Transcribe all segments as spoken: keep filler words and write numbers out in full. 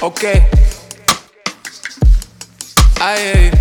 Okay. I hear you.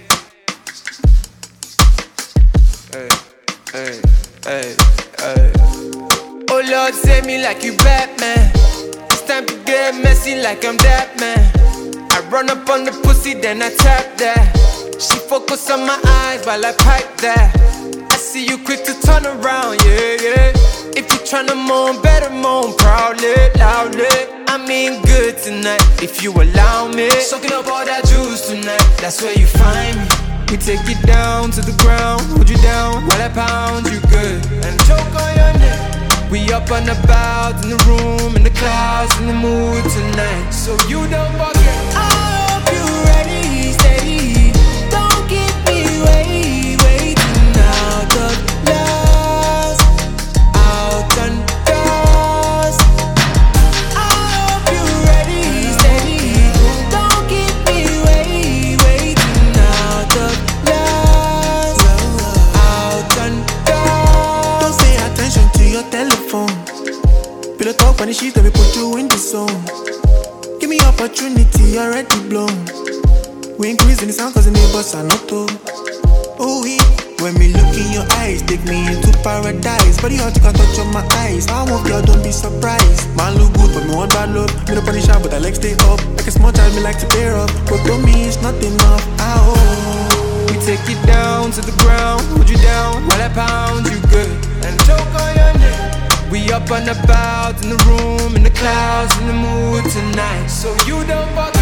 Hey, hey, hey, hey. Oh Lord, save me like you Batman. It's time to get messy like I'm that man. I run up on the pussy, then I tap that. She focus on my eyes while I pipe that. I see you quick to turn around, yeah, yeah. If you tryna moan, better moan proudly, loudly. I mean good tonight, if you allow me. Soaking up all that juice tonight, that's where you find me. We take it down to the ground, hold you down while I pound you good and choke on your neck. We up and about in the room, in the clouds, in the mood tonight. So you don't forget. I hope you ready, steady. Don't keep me wait, waiting out of lust, out and dust. I hope you ready, steady. Don't keep me wait, waiting out of lust, out and dust. Don't pay attention to your telephone. Pillow talk when the sheet, we put you in the zone. Give me opportunity, already blown. We increasing the sound cause the neighbors are not told. Oh, he, when me look in your eyes, take me into paradise. Body hot, you can touch on my eyes. I won't girl, don't be surprised. Man look good, but me want bad love. Me no punish out, but I like stay up. Like a small child, me like to bear up. But to me, it's not enough. Oh, we take it down to the ground, hold you down while I pound you good and choke on your neck. We up and about in the room, in the clouds, in the mood tonight. So you don't fuck